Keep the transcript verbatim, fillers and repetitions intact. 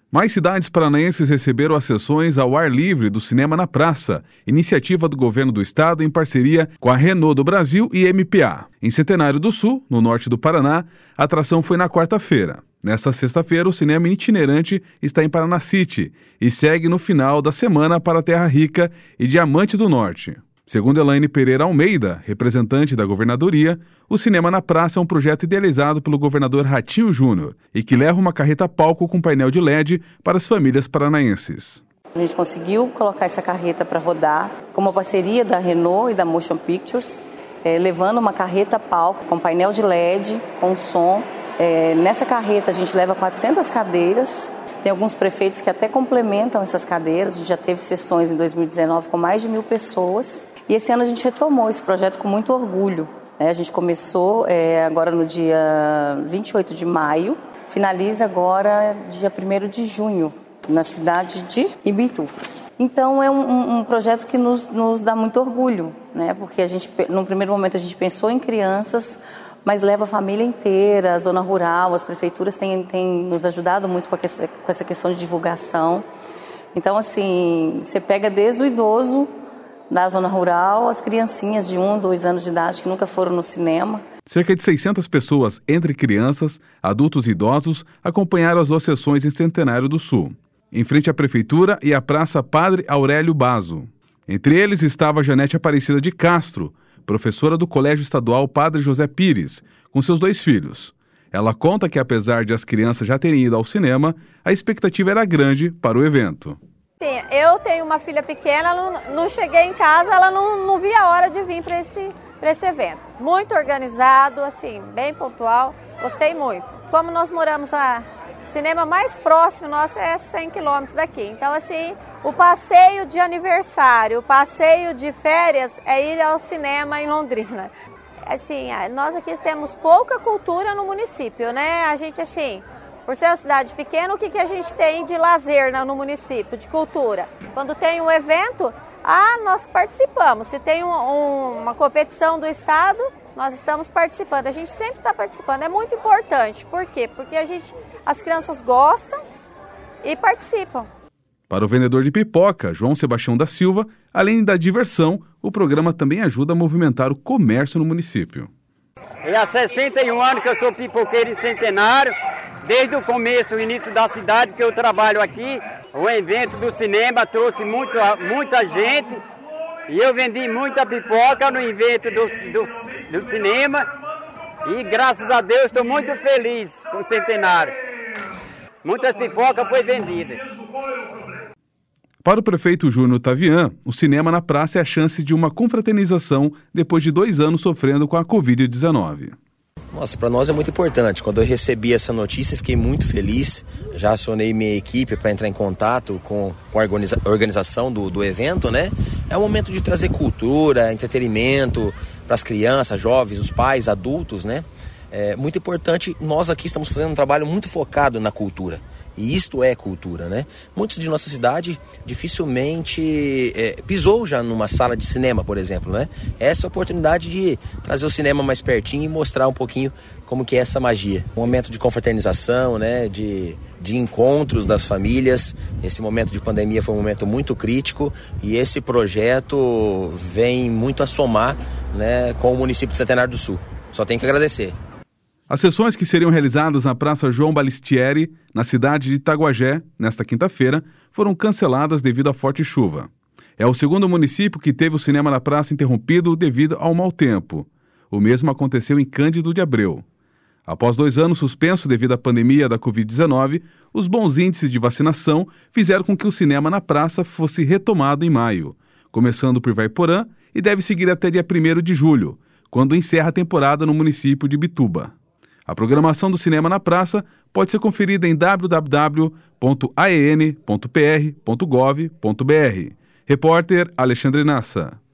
Mais cidades paranaenses receberam as sessões ao ar livre do Cinema na Praça, iniciativa do governo do estado em parceria com a Renault do Brasil e M P A. Em Centenário do Sul, no norte do Paraná, a atração foi na quarta-feira. Nesta sexta-feira, o cinema itinerante está em Paranacity e segue no final da semana para Terra Rica e Diamante do Norte. Segundo Elaine Pereira Almeida, representante da governadoria, o Cinema na Praça é um projeto idealizado pelo governador Ratinho Júnior e que leva uma carreta-palco com painel de L E D para as famílias paranaenses. A gente conseguiu colocar essa carreta para rodar com uma parceria da Renault e da Motion Pictures, é, levando uma carreta-palco com painel de L E D, com som. É, nessa carreta a gente leva quatrocentas cadeiras. Tem alguns prefeitos que até complementam essas cadeiras. A gente já teve sessões em dois mil e dezenove com mais de mil pessoas. E esse ano a gente retomou esse projeto com muito orgulho. A gente começou é, agora no dia vinte e oito de maio, finaliza agora dia primeiro de junho, na cidade de Imbituva. Então é um, um projeto que nos, nos dá muito orgulho, né? Porque a gente, no primeiro momento a gente pensou em crianças, mas leva a família inteira, a zona rural, as prefeituras têm, têm nos ajudado muito com, a, com essa questão de divulgação. Então, assim, você pega desde o idoso da zona rural, as criancinhas de um, dois anos de idade que nunca foram no cinema. Cerca de seiscentas pessoas, entre crianças, adultos e idosos, acompanharam as duas sessões em Centenário do Sul, em frente à Prefeitura e à Praça Padre Aurélio Basso. Entre eles estava Janete Aparecida de Castro, professora do Colégio Estadual Padre José Pires, com seus dois filhos. Ela conta que, apesar de as crianças já terem ido ao cinema, a expectativa era grande para o evento. Sim, eu tenho uma filha pequena, não, não cheguei em casa, ela não, não via a hora de vir para esse, para esse evento. Muito organizado, assim, bem pontual, gostei muito. Como nós moramos a cinema mais próximo nosso é cem quilômetros daqui, então assim, o passeio de aniversário, o passeio de férias é ir ao cinema em Londrina. Assim, nós aqui temos pouca cultura no município, né? A gente assim... Por ser uma cidade pequena, o que, que a gente tem de lazer no município, de cultura? Quando tem um evento, ah, nós participamos. Se tem um, um, uma competição do estado, nós estamos participando. A gente sempre está participando, é muito importante. Por quê? Porque a gente, as crianças gostam e participam. Para o vendedor de pipoca, João Sebastião da Silva, além da diversão, o programa também ajuda a movimentar o comércio no município. É há sessenta e um anos que eu sou pipoqueiro em Centenário. Desde o começo, o início da cidade que eu trabalho aqui, o evento do cinema trouxe muita, muita gente e eu vendi muita pipoca no evento do, do, do cinema e graças a Deus estou muito feliz com o Centenário. Muitas pipocas foram vendidas. Para o prefeito Júnior Tavian, o cinema na praça é a chance de uma confraternização depois de dois anos sofrendo com a covid dezenove. Nossa, para nós é muito importante. Quando eu recebi essa notícia, fiquei muito feliz. Já acionei minha equipe para entrar em contato com, com a organiza- organização do, do evento, né? É um momento de trazer cultura, entretenimento para as crianças, jovens, os pais, adultos, né? É muito importante. Nós aqui estamos fazendo um trabalho muito focado na cultura. E isto é cultura, né? Muitos de nossa cidade dificilmente é, pisou já numa sala de cinema, por exemplo, né? Essa é a oportunidade de trazer o cinema mais pertinho e mostrar um pouquinho como que é essa magia. Um momento de confraternização, né? De, de encontros das famílias. Esse momento de pandemia foi um momento muito crítico e esse projeto vem muito a somar, né, com o município de Centenário do Sul. Só tenho que agradecer. As sessões que seriam realizadas na Praça João Balistieri, na cidade de Itaguajé, nesta quinta-feira, foram canceladas devido à forte chuva. É o segundo município que teve o cinema na praça interrompido devido ao mau tempo. O mesmo aconteceu em Cândido de Abreu. Após dois anos suspenso devido à pandemia da covid dezenove, os bons índices de vacinação fizeram com que o cinema na praça fosse retomado em maio, começando por Ivaiporã e deve seguir até dia primeiro de julho, quando encerra a temporada no município de Imbituva. A programação do Cinema na Praça pode ser conferida em w w w ponto a e n ponto p r ponto gov ponto b r. Repórter Alexandre Nassa.